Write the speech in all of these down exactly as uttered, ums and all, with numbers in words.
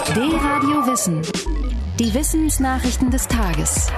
D-Radio Wissen. Die Wissensnachrichten des Tages.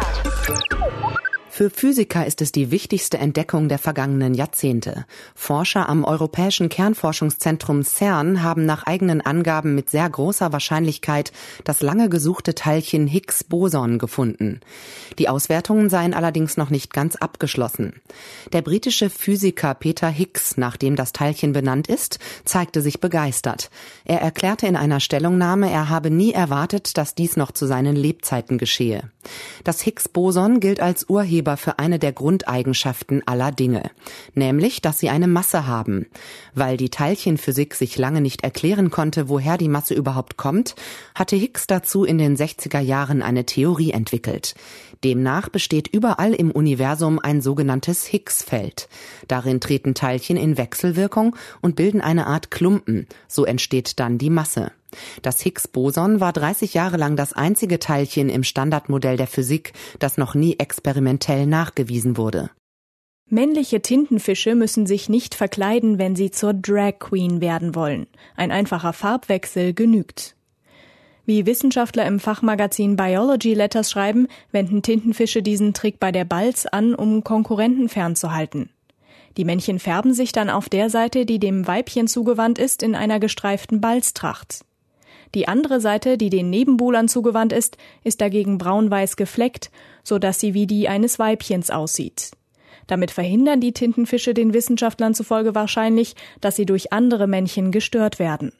Für Physiker ist es die wichtigste Entdeckung der vergangenen Jahrzehnte. Forscher am Europäischen Kernforschungszentrum CERN haben nach eigenen Angaben mit sehr großer Wahrscheinlichkeit das lange gesuchte Teilchen Higgs-Boson gefunden. Die Auswertungen seien allerdings noch nicht ganz abgeschlossen. Der britische Physiker Peter Higgs, nach dem das Teilchen benannt ist, zeigte sich begeistert. Er erklärte in einer Stellungnahme, er habe nie erwartet, dass dies noch zu seinen Lebzeiten geschehe. Das Higgs-Boson gilt als Urheber für eine der Grundeigenschaften aller Dinge, nämlich, dass sie eine Masse haben. Weil die Teilchenphysik sich lange nicht erklären konnte, woher die Masse überhaupt kommt, hatte Higgs dazu in den sechziger Jahren eine Theorie entwickelt. Demnach besteht überall im Universum ein sogenanntes Higgs-Feld. Darin treten Teilchen in Wechselwirkung und bilden eine Art Klumpen. So entsteht dann die Masse. Das Higgs-Boson war dreißig Jahre lang das einzige Teilchen im Standardmodell der Physik, das noch nie experimentell nachgewiesen wurde. Männliche Tintenfische müssen sich nicht verkleiden, wenn sie zur Drag Queen werden wollen. Ein einfacher Farbwechsel genügt. Wie Wissenschaftler im Fachmagazin Biology Letters schreiben, wenden Tintenfische diesen Trick bei der Balz an, um Konkurrenten fernzuhalten. Die Männchen färben sich dann auf der Seite, die dem Weibchen zugewandt ist, in einer gestreiften Balztracht. Die andere Seite, die den Nebenbuhlern zugewandt ist, ist dagegen braun-weiß gefleckt, sodass sie wie die eines Weibchens aussieht. Damit verhindern die Tintenfische den Wissenschaftlern zufolge wahrscheinlich, dass sie durch andere Männchen gestört werden.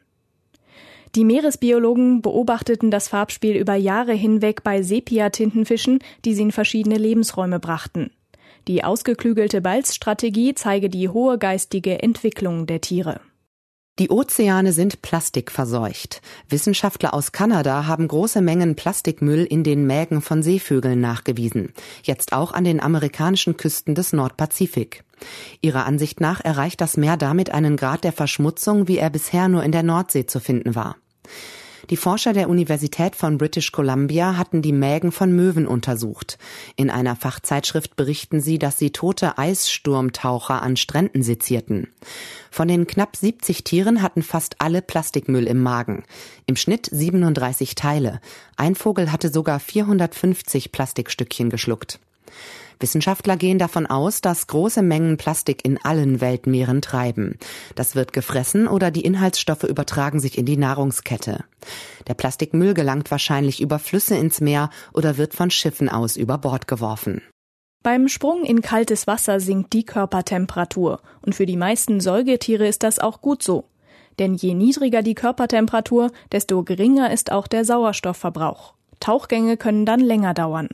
Die Meeresbiologen beobachteten das Farbspiel über Jahre hinweg bei Sepia-Tintenfischen, die sie in verschiedene Lebensräume brachten. Die ausgeklügelte Balzstrategie zeige die hohe geistige Entwicklung der Tiere. Die Ozeane sind plastikverseucht. Wissenschaftler aus Kanada haben große Mengen Plastikmüll in den Mägen von Seevögeln nachgewiesen. Jetzt auch an den amerikanischen Küsten des Nordpazifik. Ihrer Ansicht nach erreicht das Meer damit einen Grad der Verschmutzung, wie er bisher nur in der Nordsee zu finden war. Die Forscher der Universität von British Columbia hatten die Mägen von Möwen untersucht. In einer Fachzeitschrift berichten sie, dass sie tote Eissturmtaucher an Stränden sezierten. Von den knapp siebzig Tieren hatten fast alle Plastikmüll im Magen. Im Schnitt siebenunddreißig Teile. Ein Vogel hatte sogar vierhundertfünfzig Plastikstückchen geschluckt. Wissenschaftler gehen davon aus, dass große Mengen Plastik in allen Weltmeeren treiben. Das wird gefressen oder die Inhaltsstoffe übertragen sich in die Nahrungskette. Der Plastikmüll gelangt wahrscheinlich über Flüsse ins Meer oder wird von Schiffen aus über Bord geworfen. Beim Sprung in kaltes Wasser sinkt die Körpertemperatur. Und für die meisten Säugetiere ist das auch gut so. Denn je niedriger die Körpertemperatur, desto geringer ist auch der Sauerstoffverbrauch. Tauchgänge können dann länger dauern.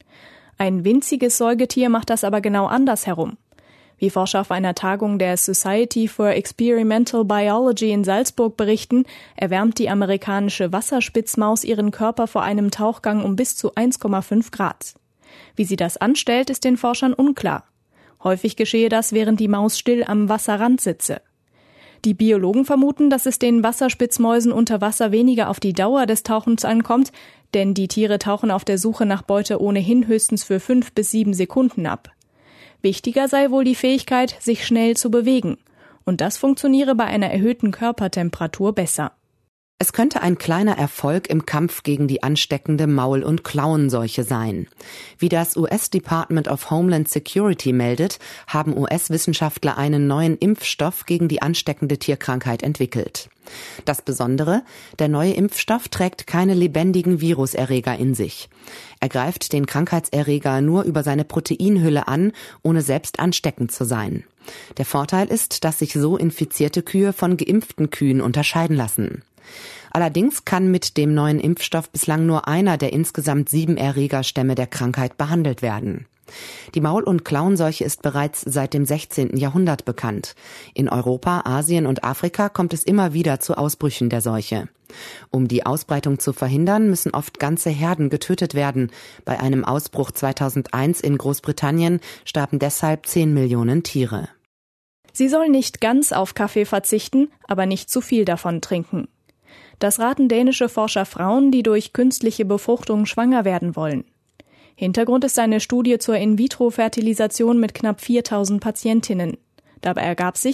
Ein winziges Säugetier macht das aber genau andersherum. Wie Forscher auf einer Tagung der Society for Experimental Biology in Salzburg berichten, erwärmt die amerikanische Wasserspitzmaus ihren Körper vor einem Tauchgang um bis zu eins Komma fünf Grad. Wie sie das anstellt, ist den Forschern unklar. Häufig geschehe das, während die Maus still am Wasserrand sitze. Die Biologen vermuten, dass es den Wasserspitzmäusen unter Wasser weniger auf die Dauer des Tauchens ankommt, denn die Tiere tauchen auf der Suche nach Beute ohnehin höchstens für fünf bis sieben Sekunden ab. Wichtiger sei wohl die Fähigkeit, sich schnell zu bewegen. Und das funktioniere bei einer erhöhten Körpertemperatur besser. Es könnte ein kleiner Erfolg im Kampf gegen die ansteckende Maul- und Klauenseuche sein. Wie das U S Department of Homeland Security meldet, haben U S-Wissenschaftler einen neuen Impfstoff gegen die ansteckende Tierkrankheit entwickelt. Das Besondere, der neue Impfstoff trägt keine lebendigen Viruserreger in sich. Er greift den Krankheitserreger nur über seine Proteinhülle an, ohne selbst ansteckend zu sein. Der Vorteil ist, dass sich so infizierte Kühe von geimpften Kühen unterscheiden lassen. Allerdings kann mit dem neuen Impfstoff bislang nur einer der insgesamt sieben Erregerstämme der Krankheit behandelt werden. Die Maul- und Klauenseuche ist bereits seit dem sechzehnten Jahrhundert bekannt. In Europa, Asien und Afrika kommt es immer wieder zu Ausbrüchen der Seuche. Um die Ausbreitung zu verhindern, müssen oft ganze Herden getötet werden. Bei einem Ausbruch zweitausendeins in Großbritannien starben deshalb zehn Millionen Tiere. Sie soll nicht ganz auf Kaffee verzichten, aber nicht zu viel davon trinken. Das raten dänische Forscher Frauen, die durch künstliche Befruchtung schwanger werden wollen. Hintergrund ist eine Studie zur In-vitro-Fertilisation mit knapp viertausend Patientinnen. Dabei ergab sich,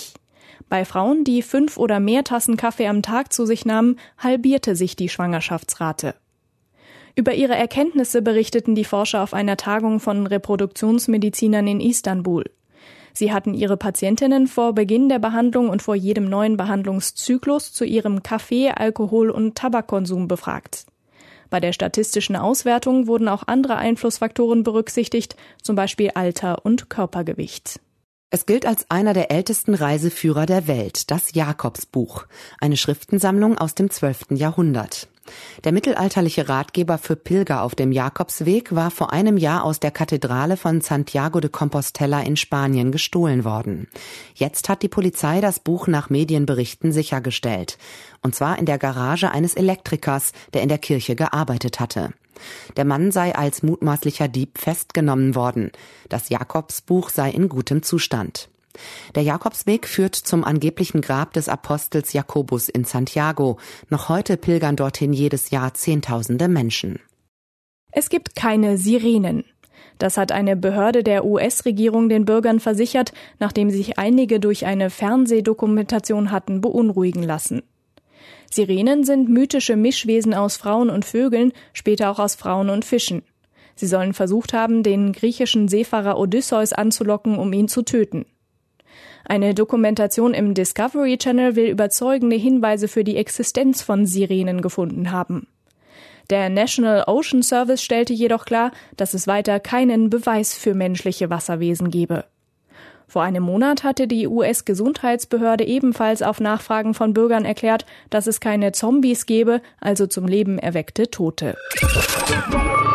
Bei Frauen, die fünf oder mehr Tassen Kaffee am Tag zu sich nahmen, halbierte sich die Schwangerschaftsrate. Über ihre Erkenntnisse berichteten die Forscher auf einer Tagung von Reproduktionsmedizinern in Istanbul. Sie hatten ihre Patientinnen vor Beginn der Behandlung und vor jedem neuen Behandlungszyklus zu ihrem Kaffee-, Alkohol- und Tabakkonsum befragt. Bei der statistischen Auswertung wurden auch andere Einflussfaktoren berücksichtigt, zum Beispiel Alter und Körpergewicht. Es gilt als einer der ältesten Reiseführer der Welt, das Jakobsbuch, eine Schriftensammlung aus dem zwölften Jahrhundert. Der mittelalterliche Ratgeber für Pilger auf dem Jakobsweg war vor einem Jahr aus der Kathedrale von Santiago de Compostela in Spanien gestohlen worden. Jetzt hat die Polizei das Buch nach Medienberichten sichergestellt. Und zwar in der Garage eines Elektrikers, der in der Kirche gearbeitet hatte. Der Mann sei als mutmaßlicher Dieb festgenommen worden. Das Jakobsbuch sei in gutem Zustand. Der Jakobsweg führt zum angeblichen Grab des Apostels Jakobus in Santiago. Noch heute pilgern dorthin jedes Jahr Zehntausende Menschen. Es gibt keine Sirenen. Das hat eine Behörde der U S-Regierung den Bürgern versichert, nachdem sich einige durch eine Fernsehdokumentation hatten beunruhigen lassen. Sirenen sind mythische Mischwesen aus Frauen und Vögeln, später auch aus Frauen und Fischen. Sie sollen versucht haben, den griechischen Seefahrer Odysseus anzulocken, um ihn zu töten. Eine Dokumentation im Discovery Channel will überzeugende Hinweise für die Existenz von Sirenen gefunden haben. Der National Ocean Service stellte jedoch klar, dass es weiter keinen Beweis für menschliche Wasserwesen gebe. Vor einem Monat hatte die U S-Gesundheitsbehörde ebenfalls auf Nachfragen von Bürgern erklärt, dass es keine Zombies gebe, also zum Leben erweckte Tote.